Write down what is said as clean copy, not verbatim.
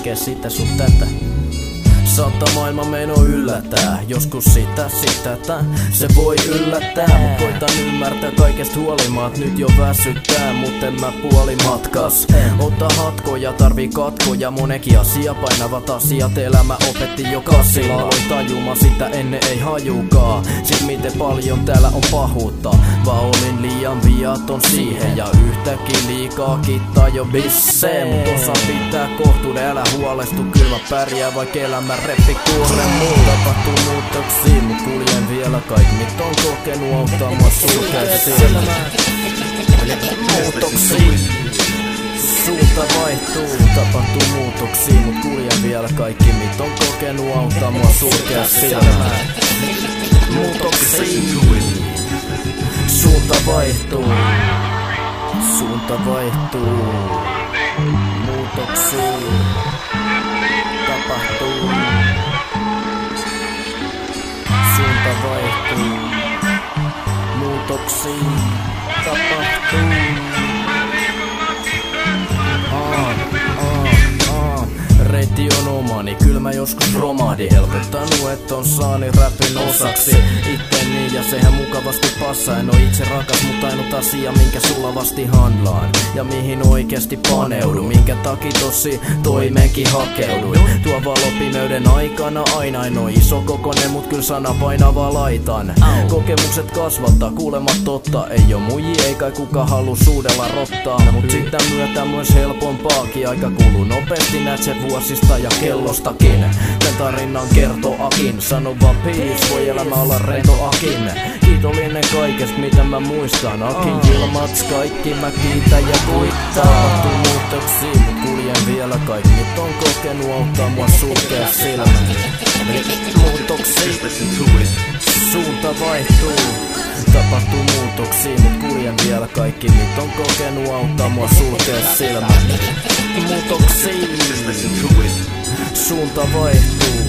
tekee sitä sun tätä. Saattaa maailma meno yllättää, joskus sitä, se voi yllättää. Mut koitan ymmärtää kaikesta huolimaat, nyt jo väsyttää, mut en mä puolimatkas. Ota hatkoja, tarvii katkoja, monenkin asia, painavat asiat elämä opetti jo kassilla. Aloin tajumaan sitä ennen ei hajukaa, sit miten paljon täällä on pahuutta. Vaan olin liian viaton siihen ja yhtäkkiä liikaa kittaa jo bisseen. Mut osaan pitää kohtuuden, älä huolestu, kyllä mä pärjää vaik elämä reppi kuoren muu. Tapahtuu muutoksia, mut kuljen vielä kaikki mit on kokenut auttaa mua sulkee silmää. Muutoksia, suunta vaihtuu. Tapahtuu muutoksia, mut kuljen vielä kaikki mit on kokenut auttaa mua sulkee silmää. Muutoksia, suunta vaihtuu. Suunta vaihtuu. Muutoksia tapahtuu. Suunta vaihtuu. Muutoksia tapahtuu. Reitti on omani, kyllä mä joskus romahdin. Helpottanut, et on saani räpin osaksi itteni ja sehän mukavasti passaa. En oo itse rakas, mut ainut asia minkä sulavasti handlaan ja mihin oikeesti paneudun, minkä takia tosi toimeenkin hakeuduin. Tuo valopimeyden aikana aina en oo iso kokonen, mut kyllä sana painavaa laitan. Kokemukset kasvattaa, kuulemat totta. Ei oo muji eikä kuka halu suudella rottaa, mut sitä myötä myös helpompaakin. Aika kuluu nopeasti, näet se vuosista ja kellostakin. Tän tarinan kertoakin, sano vaan peace, voi elämä olla rentoakin. Kiitollinen kaikesta mitä mä muistan, akin ilmats kaikki mä kiitän ja kuittaan. Tapahtuu muutoksia, mut kuljen vielä kaikki mit on kokenut auttaa mua sulkea silmäni. Muutoksia, suunta vaihtuu. Tapahtuu muutoksia, mut kuljen vielä kaikki mit on kokenut auttaa mua sulkea silmäni. Muutoksia, suunta vaihtuu.